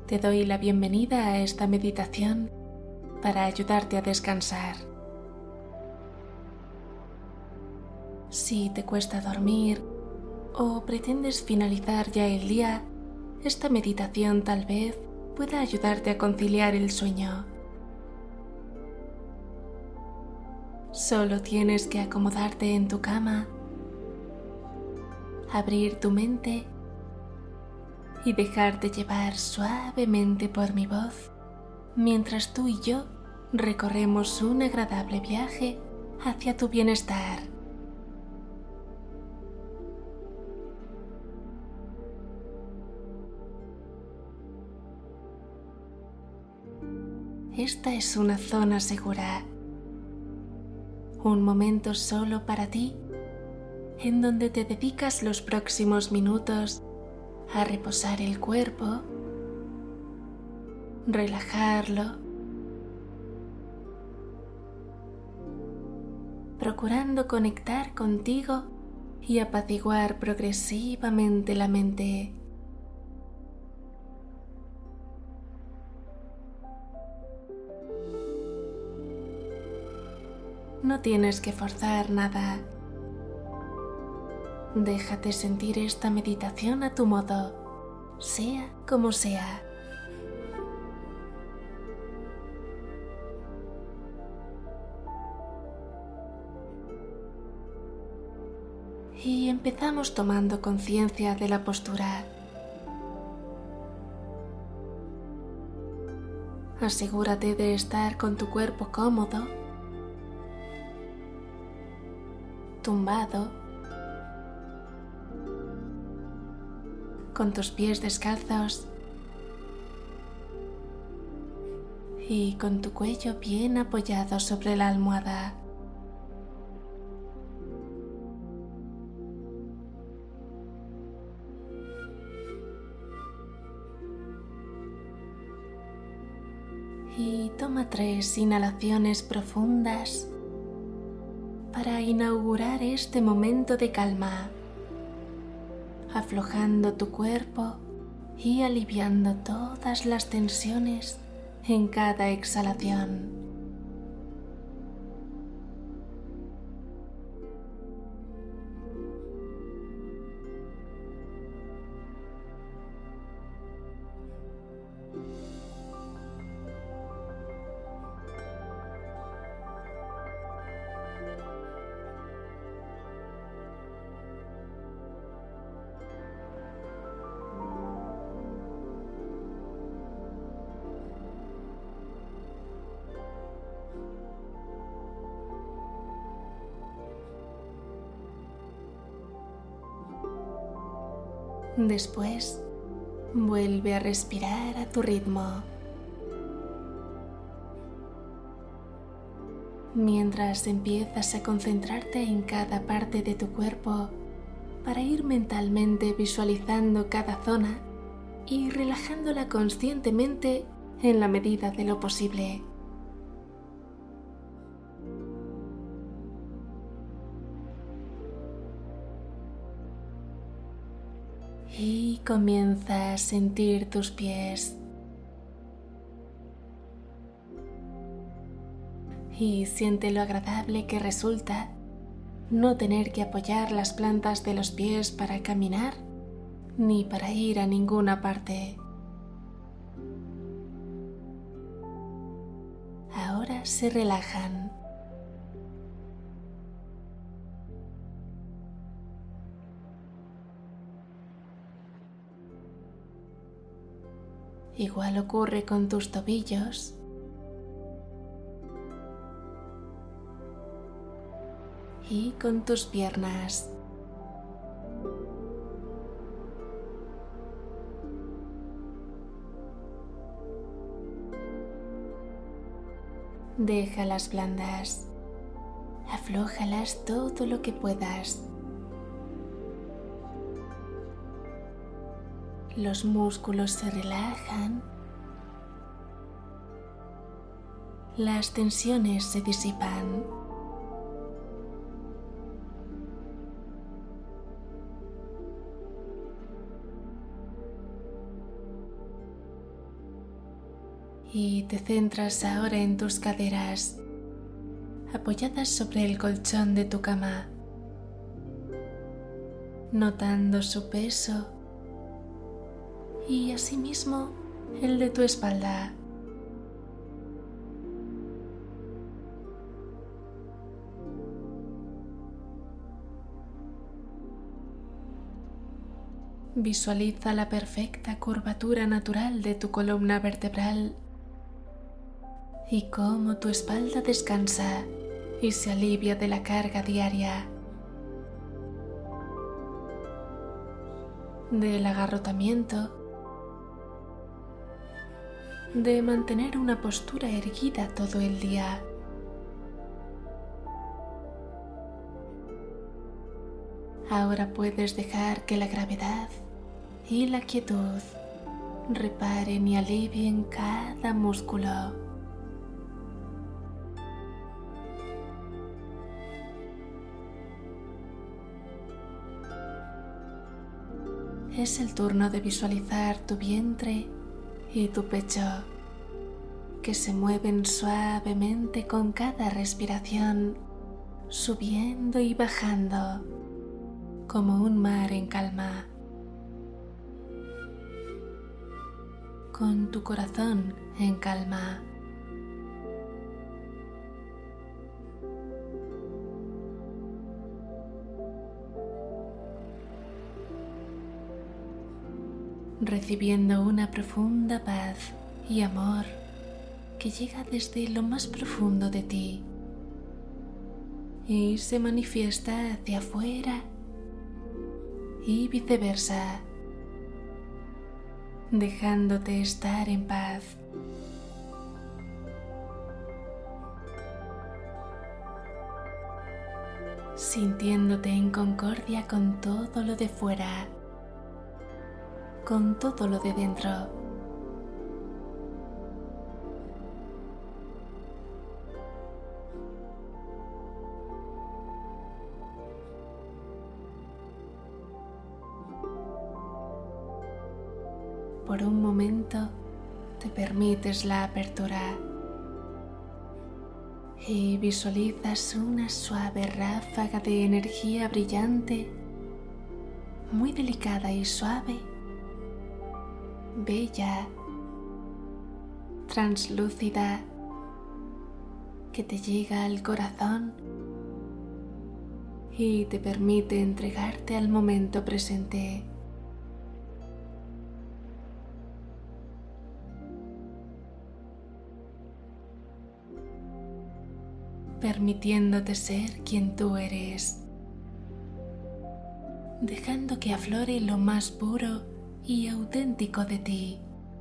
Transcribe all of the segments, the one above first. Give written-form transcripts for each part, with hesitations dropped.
Te doy la bienvenida a esta meditación para ayudarte a descansar. Si te cuesta dormir o pretendes finalizar ya el día, esta meditación tal vez pueda ayudarte a conciliar el sueño. Solo tienes que acomodarte en tu cama, abrir tu mente y dejarte llevar suavemente por mi voz mientras tú y yo recorremos un agradable viaje hacia tu bienestar. Esta es una zona segura, un momento solo para ti, en donde te dedicas los próximos minutos a reposar el cuerpo, relajarlo, procurando conectar contigo y apaciguar progresivamente la mente. No tienes que forzar nada. Déjate sentir esta meditación a tu modo, sea como sea. Y empezamos tomando conciencia de la postura. Asegúrate de estar con tu cuerpo cómodo, tumbado, con tus pies descalzos y con tu cuello bien apoyado sobre la almohada. Y toma 3 inhalaciones profundas para inaugurar este momento de calma, aflojando tu cuerpo y aliviando todas las tensiones en cada exhalación. Después, vuelve a respirar a tu ritmo. Mientras empiezas a concentrarte en cada parte de tu cuerpo para ir mentalmente visualizando cada zona y relajándola conscientemente en la medida de lo posible. Y comienza a sentir tus pies. Y siente lo agradable que resulta no tener que apoyar las plantas de los pies para caminar ni para ir a ninguna parte. Ahora se relajan. Igual ocurre con tus tobillos y con tus piernas. Déjalas blandas, aflójalas todo lo que puedas. Los músculos se relajan, las tensiones se disipan. y te centras ahora en tus caderas, apoyadas sobre el colchón de tu cama, notando su peso y asimismo el de tu espalda. Visualiza la perfecta curvatura natural de tu columna vertebral y cómo tu espalda descansa y se alivia de la carga diaria, del agarrotamiento, de mantener una postura erguida todo el día. Ahora puedes dejar que la gravedad y la quietud reparen y alivien cada músculo. Es el turno de visualizar tu vientre y tu pecho, que se mueven suavemente con cada respiración, subiendo y bajando, como un mar en calma. Con tu corazón en calma. Recibiendo una profunda paz y amor que llega desde lo más profundo de ti y se manifiesta hacia afuera y viceversa, dejándote estar en paz. Sintiéndote en concordia con todo lo de fuera, con todo lo de dentro. Por un momento te permites la apertura y visualizas una suave ráfaga de energía brillante, muy delicada y suave, bella, translúcida, que te llega al corazón y te permite entregarte al momento presente. Permitiéndote ser quien tú eres, dejando que aflore lo más puro y auténtico de ti.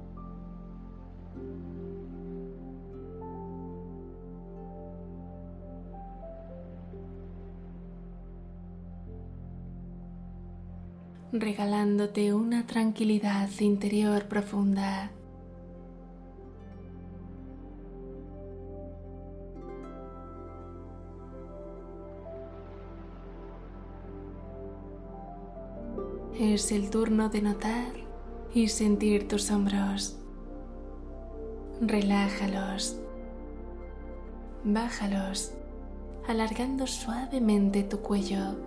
Regalándote una tranquilidad interior profunda. Es el turno de notar y sentir tus hombros. Relájalos, bájalos, alargando suavemente tu cuello.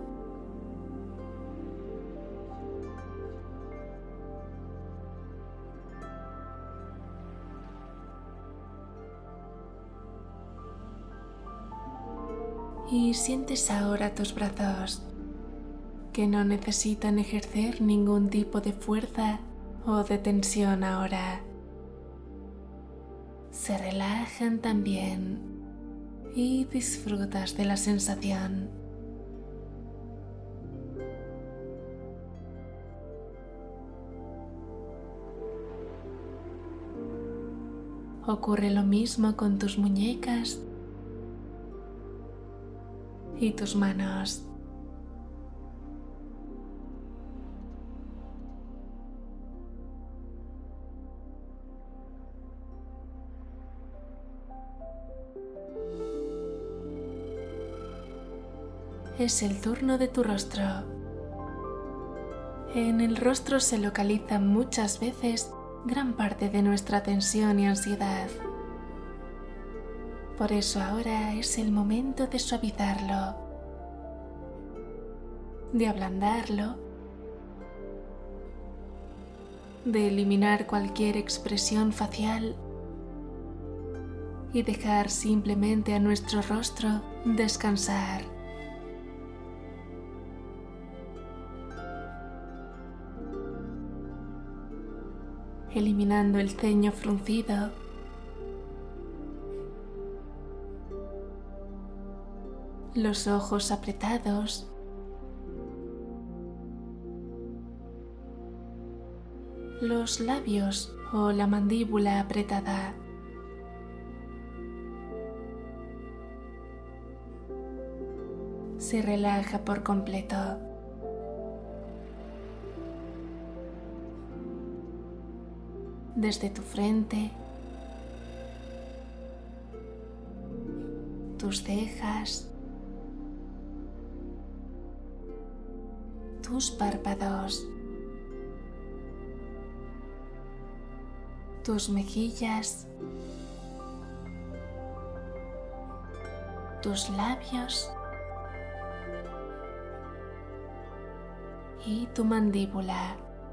Y sientes ahora tus brazos, que no necesitan ejercer ningún tipo de fuerza o de tensión ahora. Se relajan también y disfrutas de la sensación. Ocurre lo mismo con tus muñecas y tus manos. Es el turno de tu rostro. En el rostro se localizan muchas veces gran parte de nuestra tensión y ansiedad. Por eso ahora es el momento de suavizarlo, de ablandarlo, de eliminar cualquier expresión facial y dejar simplemente a nuestro rostro descansar. Eliminando el ceño fruncido, los ojos apretados, los labios o la mandíbula apretada. Se relaja por completo. Desde tu frente, tus cejas, tus párpados, tus mejillas, tus labios y tu mandíbula.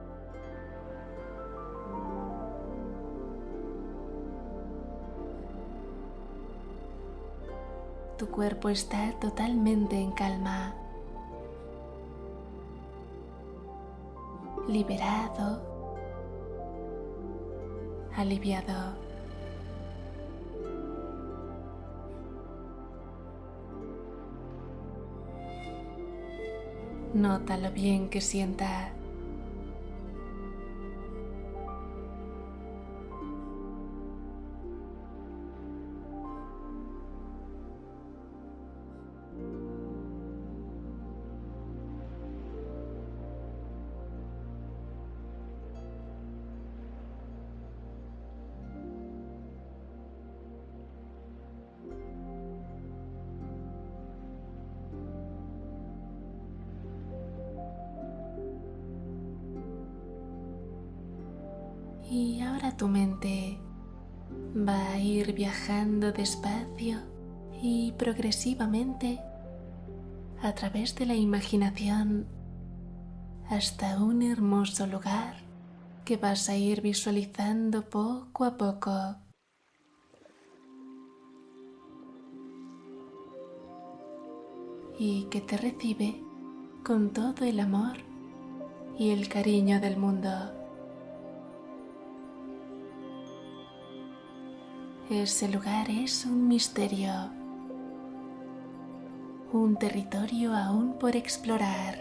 Tu cuerpo está totalmente en calma, liberado, aliviado. Nota lo bien que sienta. Y ahora tu mente va a ir viajando despacio y progresivamente a través de la imaginación hasta un hermoso lugar que vas a ir visualizando poco a poco. Y que te recibe con todo el amor y el cariño del mundo. Ese lugar es un misterio, un territorio aún por explorar.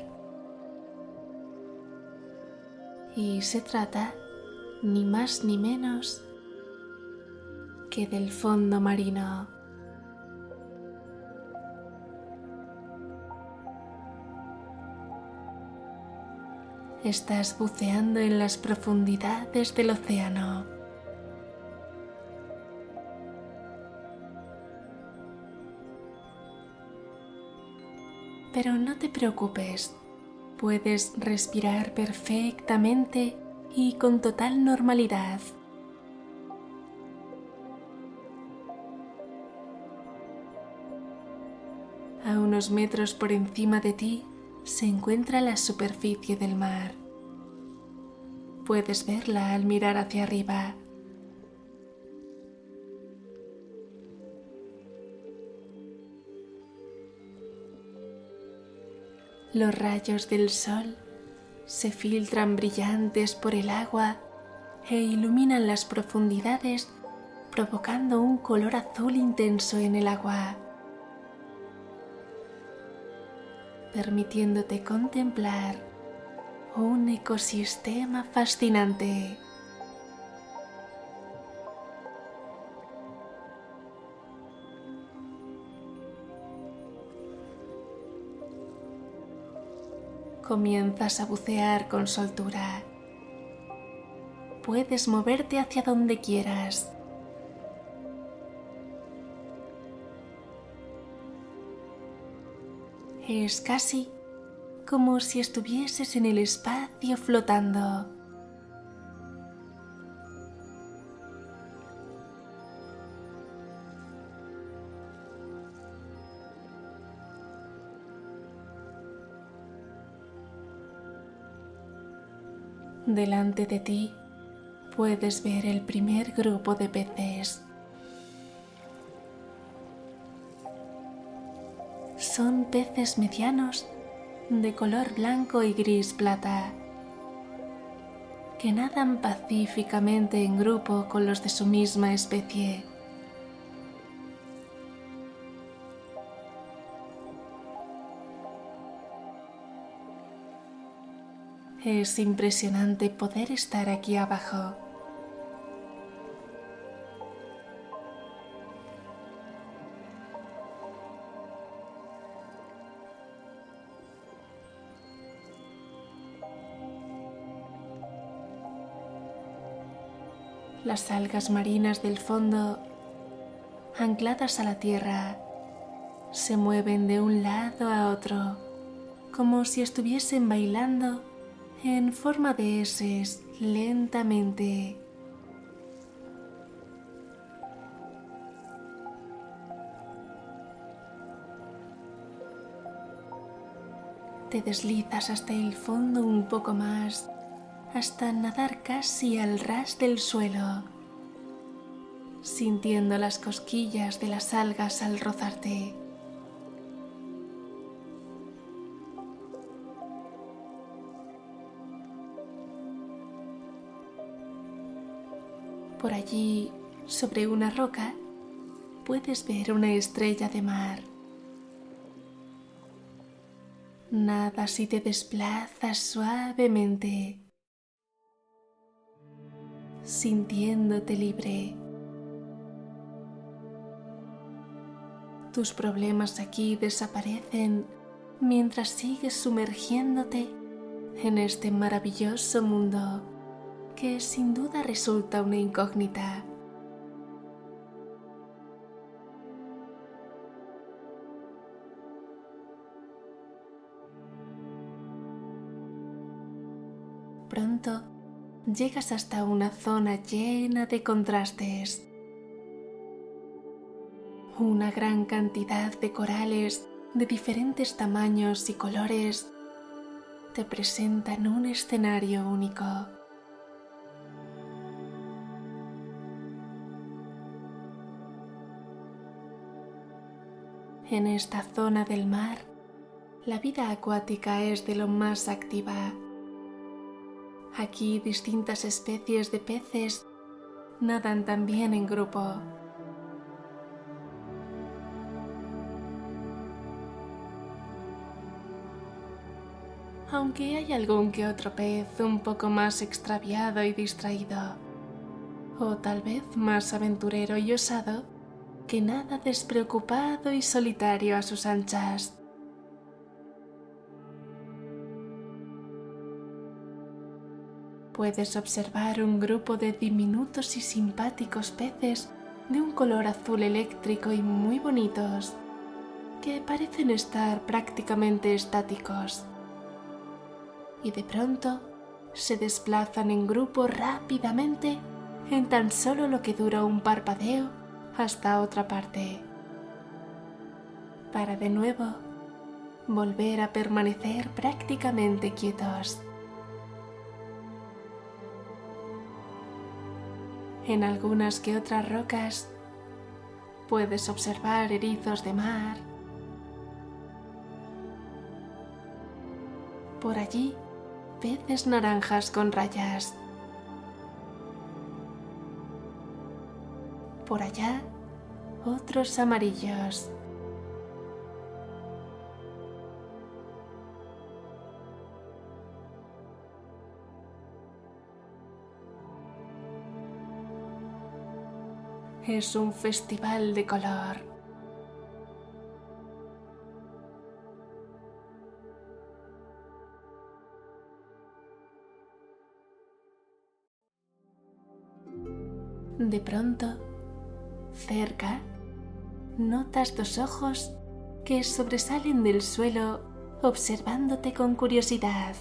Y se trata ni más ni menos que del fondo marino. Estás buceando en las profundidades del océano. Pero no te preocupes, puedes respirar perfectamente y con total normalidad. A unos metros por encima de ti se encuentra la superficie del mar. Puedes verla al mirar hacia arriba. Los rayos del sol se filtran brillantes por el agua e iluminan las profundidades, provocando un color azul intenso en el agua, permitiéndote contemplar un ecosistema fascinante. Comienzas a bucear con soltura. Puedes moverte hacia donde quieras. Es casi como si estuvieses en el espacio flotando. Delante de ti puedes ver el primer grupo de peces. Son peces medianos de color blanco y gris plata, que nadan pacíficamente en grupo con los de su misma especie. Es impresionante poder estar aquí abajo. Las algas marinas del fondo, ancladas a la tierra, se mueven de un lado a otro, como si estuviesen bailando en forma de S lentamente. Te deslizas hasta el fondo un poco más, hasta nadar casi al ras del suelo, sintiendo las cosquillas de las algas al rozarte. Por allí, sobre una roca, puedes ver una estrella de mar. Nadas y te desplazas suavemente, sintiéndote libre. Tus problemas aquí desaparecen mientras sigues sumergiéndote en este maravilloso mundo que sin duda resulta una incógnita. Pronto llegas hasta una zona llena de contrastes. Una gran cantidad de corales de diferentes tamaños y colores te presentan un escenario único. En esta zona del mar, la vida acuática es de lo más activa. Aquí distintas especies de peces nadan también en grupo. Aunque hay algún que otro pez un poco más extraviado y distraído, o tal vez más aventurero y osado, que nada despreocupado y solitario a sus anchas. Puedes observar un grupo de diminutos y simpáticos peces de un color azul eléctrico y muy bonitos, que parecen estar prácticamente estáticos. Y de pronto se desplazan en grupo rápidamente en tan solo lo que dura un parpadeo hasta otra parte, para de nuevo volver a permanecer prácticamente quietos. En algunas que otras rocas puedes observar erizos de mar. Por allí, peces naranjas con rayas. Por allá, otros amarillos. Es un festival de color. De pronto, cerca, notas dos ojos que sobresalen del suelo observándote con curiosidad.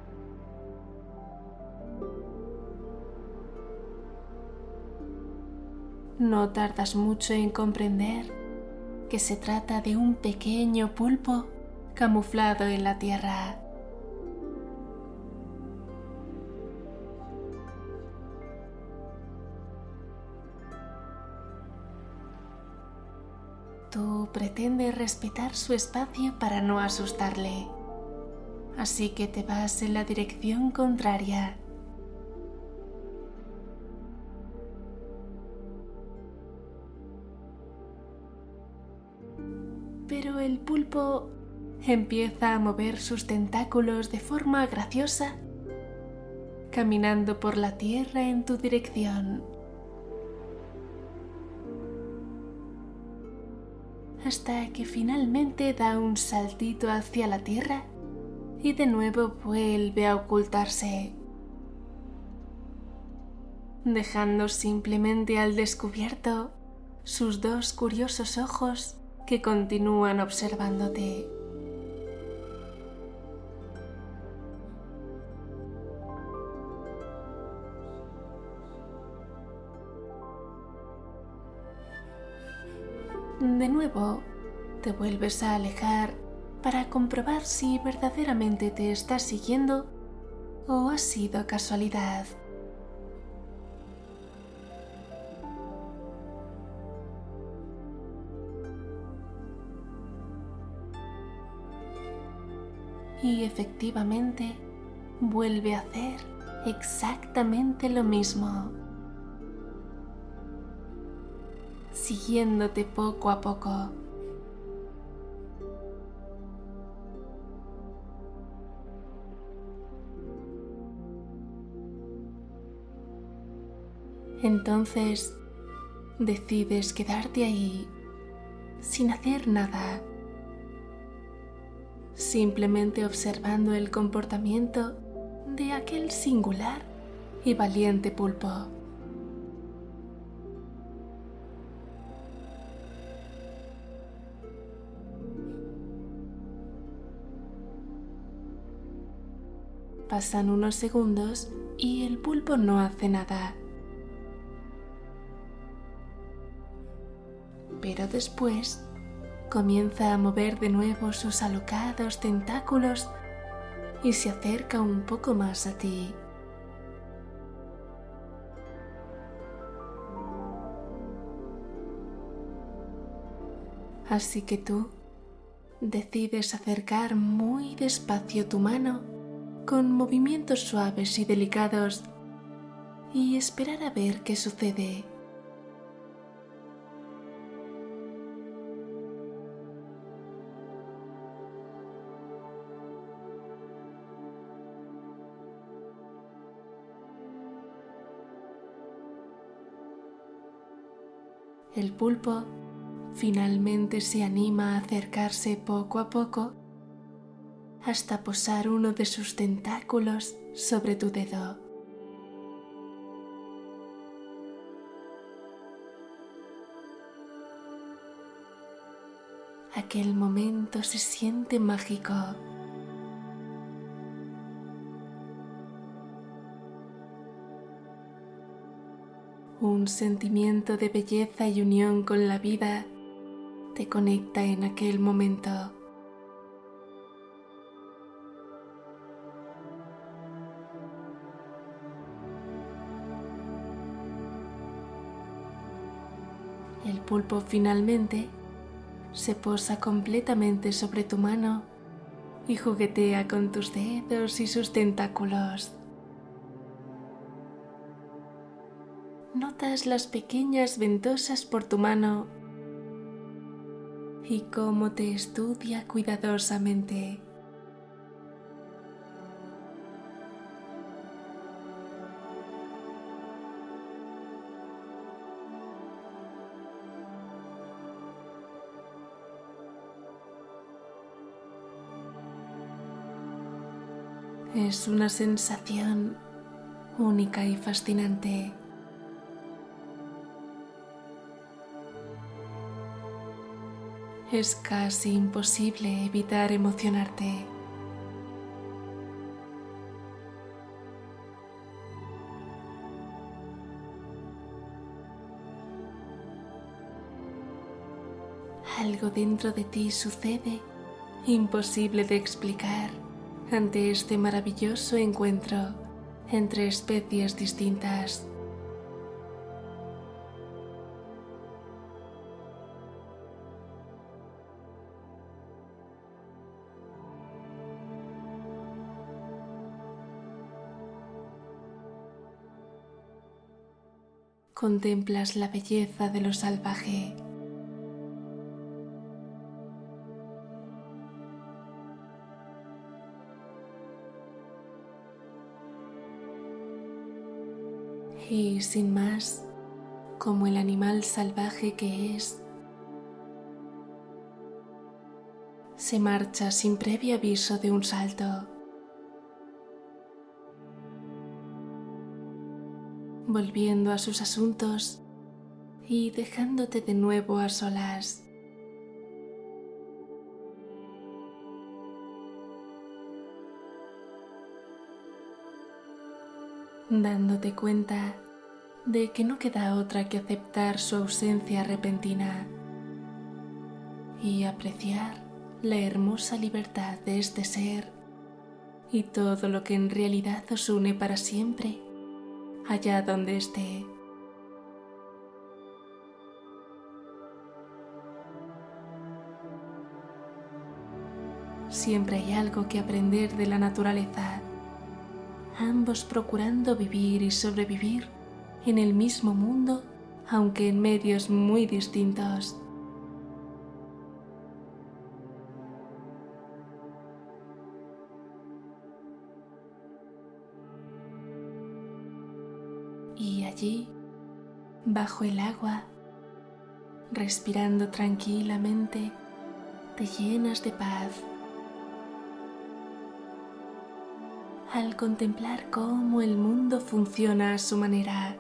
No tardas mucho en comprender que se trata de un pequeño pulpo camuflado en la tierra. Tú pretendes respetar su espacio para no asustarle, así que te vas en la dirección contraria. Pero el pulpo empieza a mover sus tentáculos de forma graciosa, caminando por la tierra en tu dirección, hasta que finalmente da un saltito hacia la tierra y de nuevo vuelve a ocultarse, dejando simplemente al descubierto sus dos curiosos ojos que continúan observándote. De nuevo, te vuelves a alejar para comprobar si verdaderamente te estás siguiendo o ha sido casualidad. Y efectivamente, vuelve a hacer exactamente lo mismo, siguiéndote poco a poco. Entonces, decides quedarte ahí sin hacer nada, simplemente observando el comportamiento de aquel singular y valiente pulpo. Pasan unos segundos y el pulpo no hace nada. Pero después comienza a mover de nuevo sus alocados tentáculos y se acerca un poco más a ti. Así que tú decides acercar muy despacio tu mano con movimientos suaves y delicados y esperar a ver qué sucede. El pulpo finalmente se anima a acercarse poco a poco hasta posar uno de sus tentáculos sobre tu dedo. Aquel momento se siente mágico. Un sentimiento de belleza y unión con la vida te conecta en aquel momento. El pulpo finalmente se posa completamente sobre tu mano y juguetea con tus dedos y sus tentáculos. Notas las pequeñas ventosas por tu mano y cómo te estudia cuidadosamente. Es una sensación única y fascinante. Es casi imposible evitar emocionarte. Algo dentro de ti sucede, imposible de explicar, ante este maravilloso encuentro entre especies distintas. contemplas la belleza de lo salvaje. Y sin más, como el animal salvaje que es, se marcha sin previo aviso de un salto. Volviendo a sus asuntos y dejándote de nuevo a solas. Dándote cuenta de que no queda otra que aceptar su ausencia repentina y apreciar la hermosa libertad de este ser y todo lo que en realidad os une para siempre, allá donde esté. Siempre hay algo que aprender de la naturaleza, ambos procurando vivir y sobrevivir en el mismo mundo, aunque en medios muy distintos. Y allí, bajo el agua, respirando tranquilamente, te llenas de paz al contemplar cómo el mundo funciona a su manera.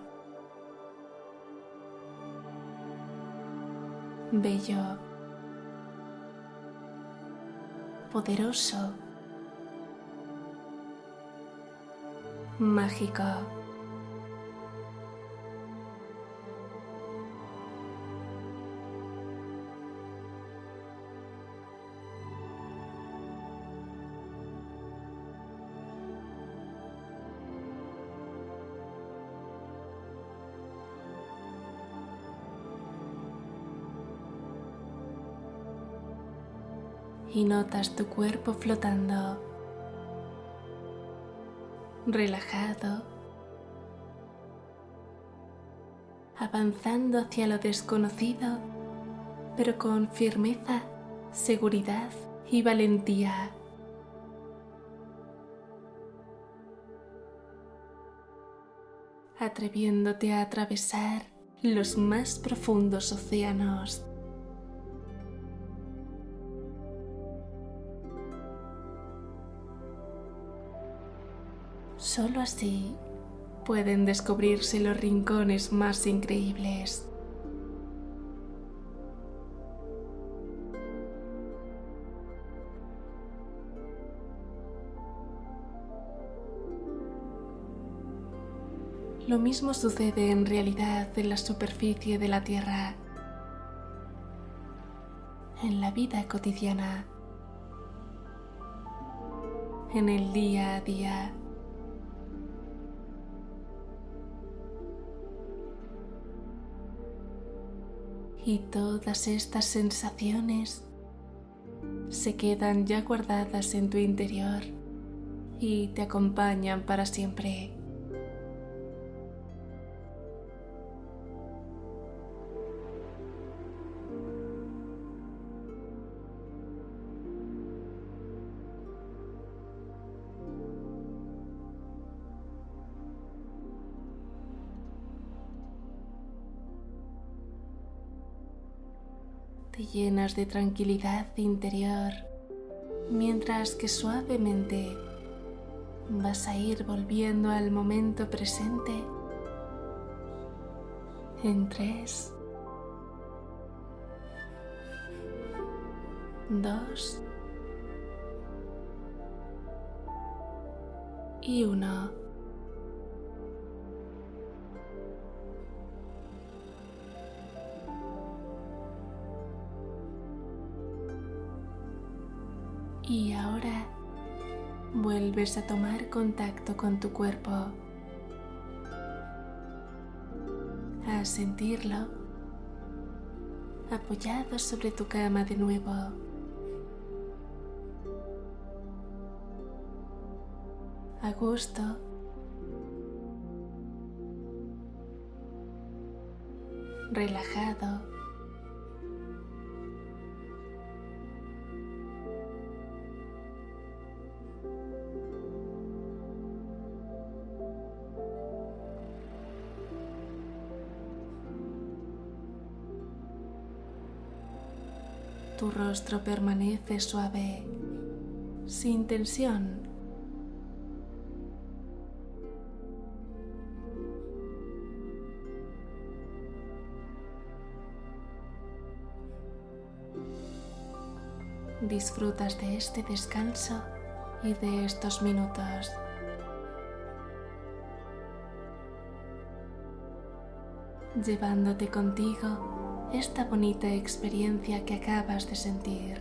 Bello, poderoso, mágico. Y notas tu cuerpo flotando, relajado, avanzando hacia lo desconocido, pero con firmeza, seguridad y valentía. Atreviéndote a atravesar los más profundos océanos. Solo así pueden descubrirse los rincones más increíbles. Lo mismo sucede en realidad en la superficie de la Tierra, en la vida cotidiana, en el día a día. Y todas estas sensaciones se quedan ya guardadas en tu interior y te acompañan para siempre. Te llenas de tranquilidad interior, mientras que suavemente vas a ir volviendo al momento presente en 3, 2 y 1. Y ahora vuelves a tomar contacto con tu cuerpo, a sentirlo apoyado sobre tu cama de nuevo. A gusto, relajado. Tu rostro permanece suave, sin tensión. Disfrutas de este descanso y de estos minutos. Llevándote contigo esta bonita experiencia que acabas de sentir.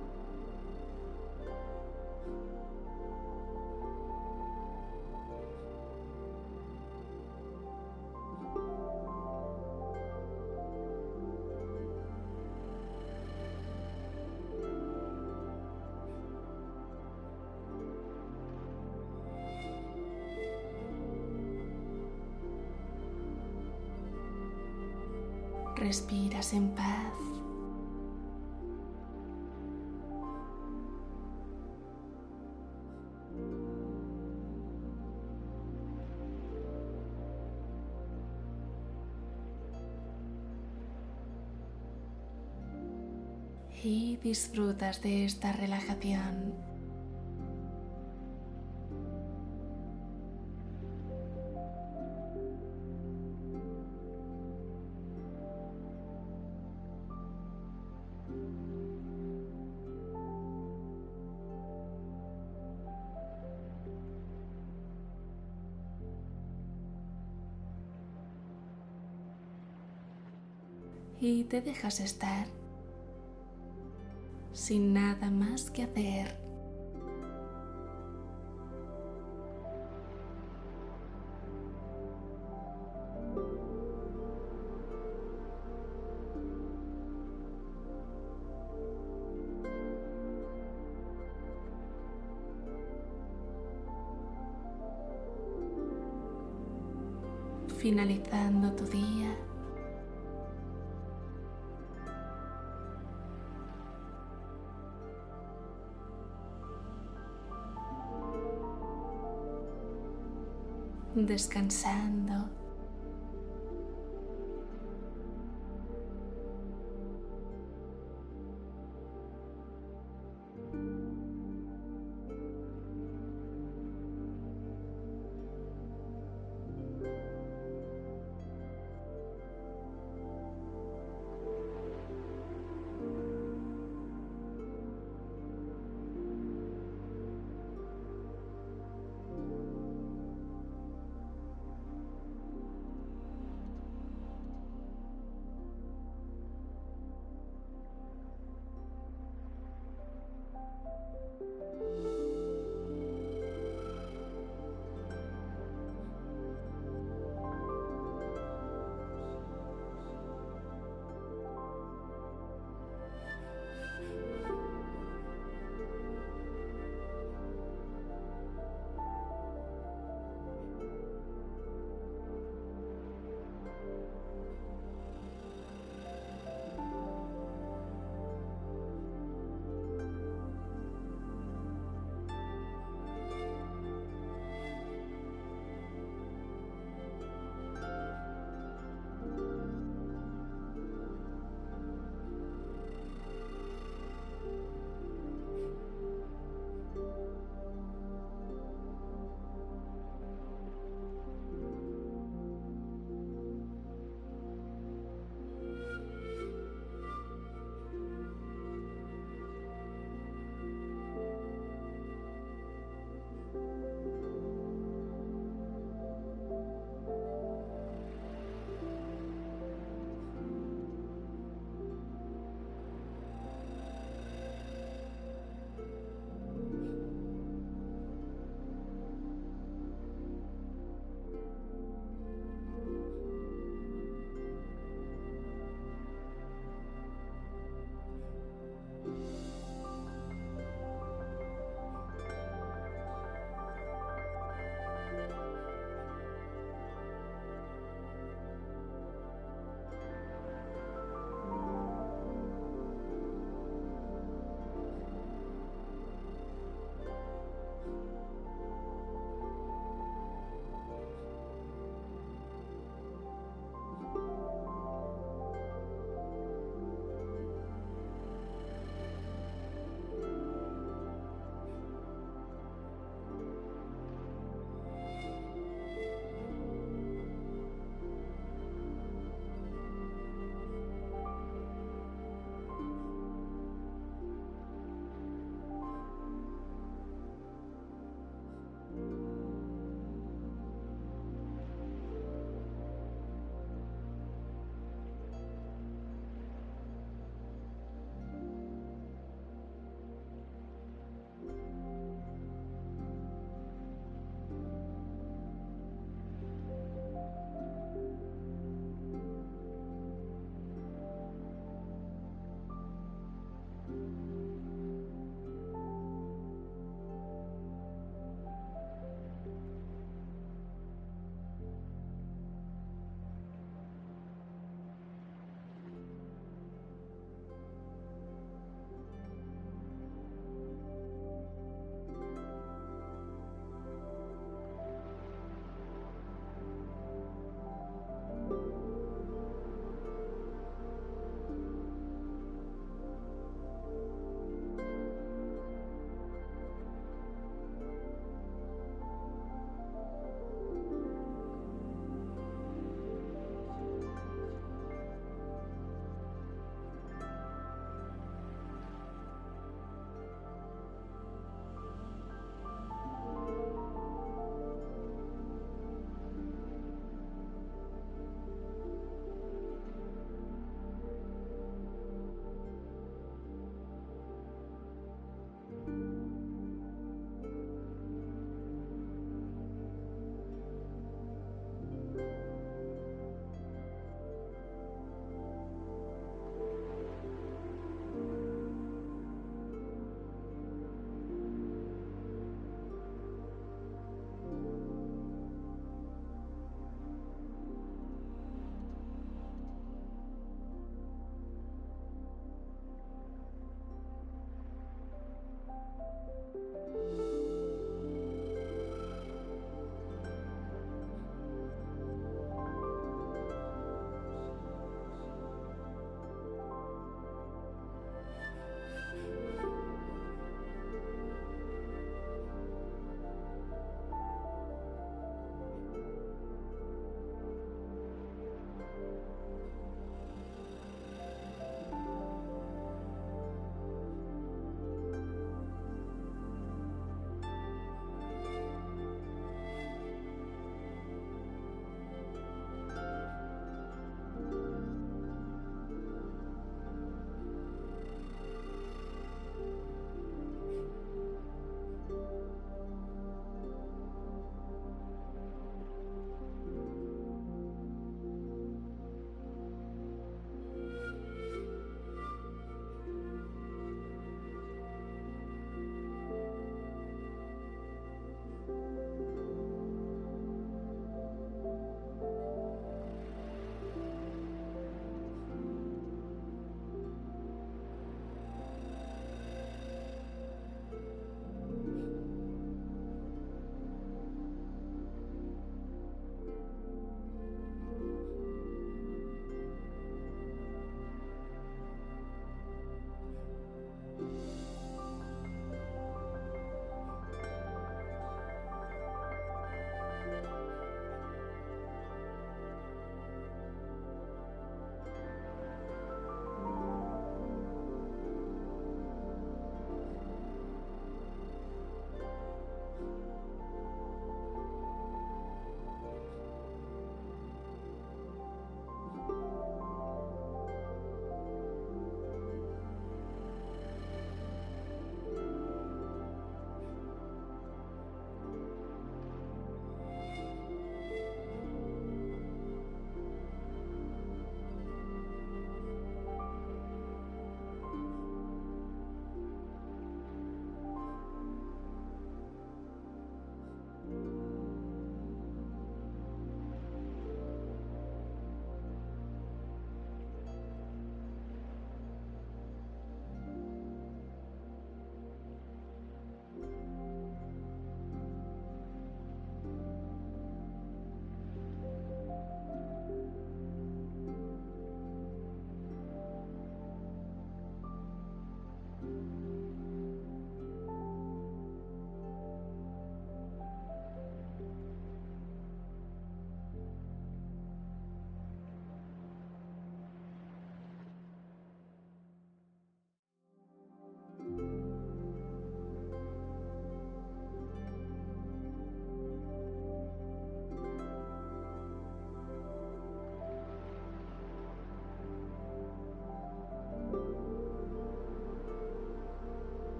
Respiras en paz. Y disfrutas de esta relajación. Y te dejas estar sin nada más que hacer. Finalizando tu día, descansando